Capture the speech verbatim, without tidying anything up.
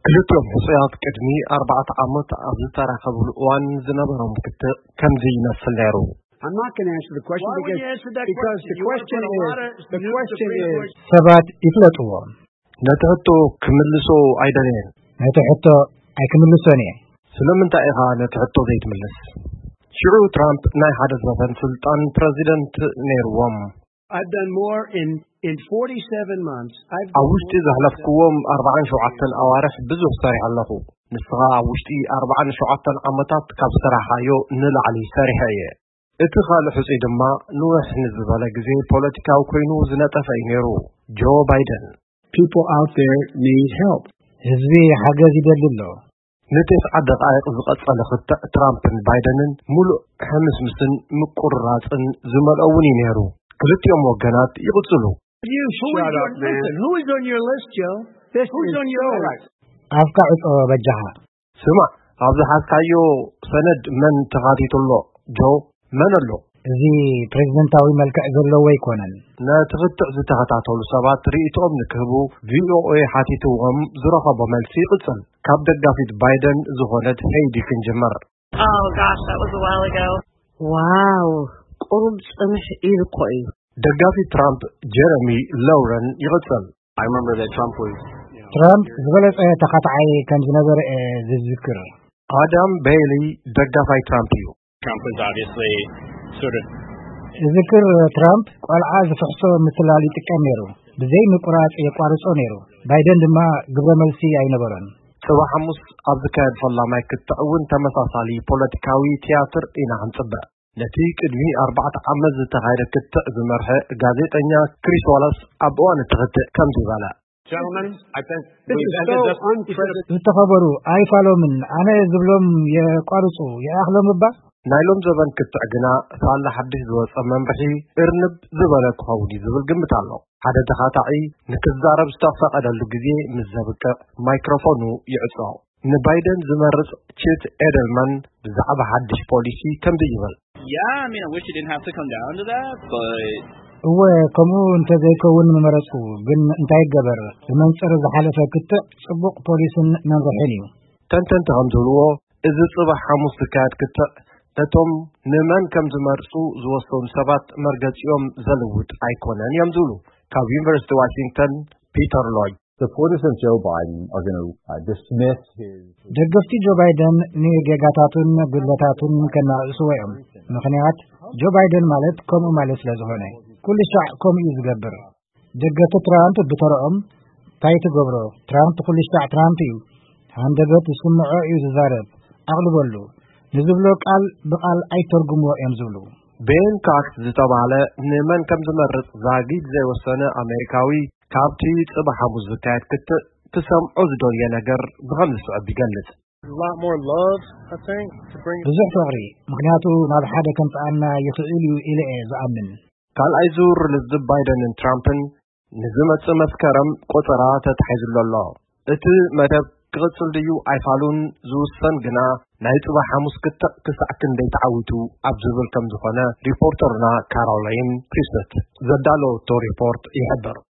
كلتهم حصيات قدمي أربعة عامات أبزتار خبر وان زنبرهم كت كم زي نفس النيرو. I'm not going to answer the question Why because, would you answer that because question? the You question want to put a lot is, of the new question Supreme is, Court- ሰባት ይፍለጥዎ نتحتو كملسو أيدرين. ነቲ ሕቶ ኣይክምልሶን እየ ስለምንታይ ኢኻ ነትሕቶ ዘይትምልስ? ሽዑ ትራምፕ ናይ ሓደ ዘፈን ስልጣን ፕሬዚደንት ነይርዎም። I've done more in in forty-seven months. I've ኣብ ውሽጢ ዘሕለፍክዎም ኣርባዓን ሸውዓተን ኣዋርሕ ብዙሕ ሰሪሕ ኣለኹ። ንስኻ ኣብ ውሽጢ ኣርባዓን ሸውዓተን ዓመታት ካብ ስራሓዮ ንላዕሊ ሰሪሐ እየ። እቲ ካልእ ሕፁይ ድማ ንውሕ ንዝበለ ግዜ ፖለቲካዊ ኮይኑ ዝነጠፈ እዩ ነይሩ። ጆ ባይደን people out there need help. ህዝቢ ሓገዝ ይደሊ ኣሎ ንተስዓ ደቃይቕ ዝቐጸለ ክትዕ ትራምፕን ባይደንን ሙሉእ ሕምስምስን ምቁርራፅን ዝመልኦውን እዩ ነይሩ። ክልቲኦም ወገናት ይቕጽሉ። You who Shut is up, on, man. listen, who is on your list, Joe? This Who's is on your so- list? ኣፍካ ዕፆ በጃኻ ስማዕ ኣብ ዝሓዝካዮ ሰነድ መን ተኻቲቱሎ? ጆ መን ኣሎ? እዚ ፕሬዝደንታዊ መልክዕ ዘለዎ ኣይኮነን ነቲ ክትዕ ዝተኸታተሉ ሰባት ርእይቶኦም ንክህቡ ቪኦኤ ሓቲትዎም ዝረኸቦ መልሲ ይቕጽል። ካብ ደጋፊት ባይደን ዝኾነት ሄይዲ ክንጅምር። Oh gosh, that was a while ago. Wow, ቁሩብ ጽምሕ ኢሉ እኮ እዩ ደጋፊት ትራምፕ ጀረሚ ሎውረን ይቕጽል። I remember that Trump was, you know, ትራምፕ ዝበለጸ ተኸታዓይ ከም ዝነበረ እየ ዝዝክር ኣዳም ቤይሊ ደጋፋይ ትራምፕ እዩ። Trump was obviously sort of ዝዝክር ትራምፕ ቆልዓ ዝፍሕሶ ምትላል ይጥቀም ነይሩ ብዘይ ምቁራጽ የቋርጾ ነይሩ ባይደን ድማ ግብረ መልሲ ኣይነበረን ጽባሕ ሐሙስ ኣብ ዝካየድ ፈላማይ ክትዕ እውን ተመሳሳሊ ፖለቲካዊ ቲያትር ኢና ክንጽበ። ነቲ ቅድሚ ኣርባዕተ ዓመት ዝተኻየደ ክትዕ ዝመርሐ ጋዜጠኛ ክሪስ ዋላስ ኣብ እዋን እቲ ክትዕ ከምዚ በለ። gentlemen, I think This we've is ended so this. unprecedented. ዝተኸበሩ ኣይፋሎምን ኣነ ዝብሎም የቋርጹ የኣኽሎም እባ ናይ ሎም ዘበን ክትዕ ግና ሳላ ሓድሽ ዝወፀ መምርሒ እርንብ ዝበለ ክኸውን እዩ ዝብል ግምት ኣሎ። ሓደ ተኻታዒ ንክዛረብ ዝተፈቐደሉ ግዜ ምስ ዘብቅዕ ማይክሮፎኑ ይዕጾ። ንባይደን ዝመርጽ ቺት ኤደልማን ብዛዕባ ሓድሽ ፖሊሲ ከምዚ ይብል። Yeah, I mean, I wish it didn't have to come down to that, but እወ ከምኡ እንተዘይከውን መመረጽኩ ግን እንታይ ገበር ብመንጽር ዝሓለፈ ክትዕ ጽቡቕ ፖሊስን መምርሕን እዩ ተንተንቲ ከም ዝብልዎ እዚ ጽባሕ ሐሙስ ዝካየድ ክትዕ ነቶም ንመን ከም ዝመርጹ ዝወሰኑ ሰባት መርገጺኦም ዘልውጥ ኣይኮነን እዮም ዝብሉ። ካብ ዩኒቨርሲቲ ዋሽንግተን ፒተር ሎይ Supporters of Joe Biden are going to uh, dismiss his... ደገፍቲ ጆ ባይደን ንጌጋታቱን ጉድለታቱን ከናርእስዎ እዮም ምክንያት ጆ ባይደን ማለት ከምኡ ማለት ስለ ዝኾነ ኩሉ ሻዕ ከምኡ እዩ ዝገብር ደገፍቲ ትራምፕ ብተረኦም እንታይ ትገብሮ ትራምፕ ኩሉ ሻዕ ትራምፕ እዩ ሃንደበት ዝስምዖ እዩ ዝዛረብ ኣቕልበሉ ንዝብሎ ቃል ብቓል ኣይተርጉምዎ እዮም ዝብሉ ቤን ካክስ ዝተባሃለ ንመን ከም ዝመርጽ ዛጊድ ዘይወሰነ ኣሜሪካዊ ካብቲ ጽባሕ ሐሙስ ዝካየድ ክትዕ ክሰምዖ ዝደልየ ነገር ብኸምዚ ስዕብ ይገልጽ። A lot more love, I think, to bring. ብዙሕ ፍቕሪ ምክንያቱ ናብ ሓደ ከምፅኣና ይኽእል እዩ ኢለ እየ ዝኣምን ካልኣይ ዙር ልዝብ ባይደንን ትራምፕን ንዝመጽእ መስከረም ቁፅራ ተታሒዙሎ ኣሎ። እቲ መደብ ክቕጽል ድዩ ኣይፋሉን ዝውሰን ግና ናይ ጽባሕ ሐሙስ ክትዕ ክሳዕ ክንደይ ተዓዊቱ ኣብ ዝብል ከም ዝኾነ ሪፖርተርና ካሮላይን ክሪስበት ዘዳለወቶ ሪፖርት ይሕብር።